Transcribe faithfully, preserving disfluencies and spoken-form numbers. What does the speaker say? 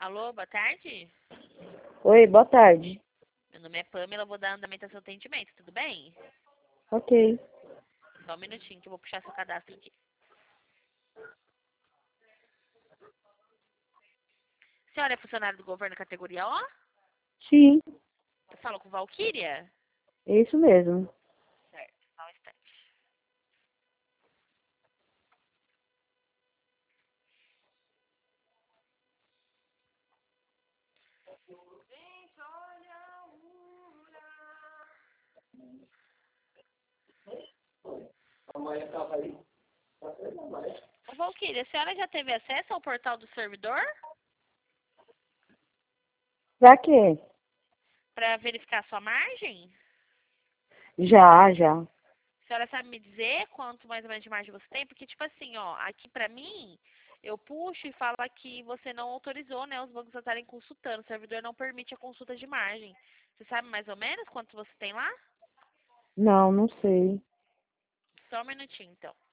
Alô, boa tarde. Oi, boa tarde. Meu nome é Pamela, eu vou dar andamento ao seu atendimento, tudo bem? Ok. Só um minutinho que eu vou puxar seu cadastro aqui. Senhora é funcionária do governo categoria O? Sim, Eu falo com Valquíria? é isso mesmo. Certo, só um instante. Ô, Valquíria, a senhora já teve acesso ao portal do servidor Pra quê? para verificar a sua margem? Já, já. A senhora sabe me dizer quanto mais ou menos de margem você tem? Porque, tipo assim, ó, aqui pra mim, eu puxo e fala que você não autorizou, né, os bancos a estarem consultando. O servidor não permite a consulta de margem. Você sabe mais ou menos quanto você tem lá? Não, não sei. Só um minutinho, então.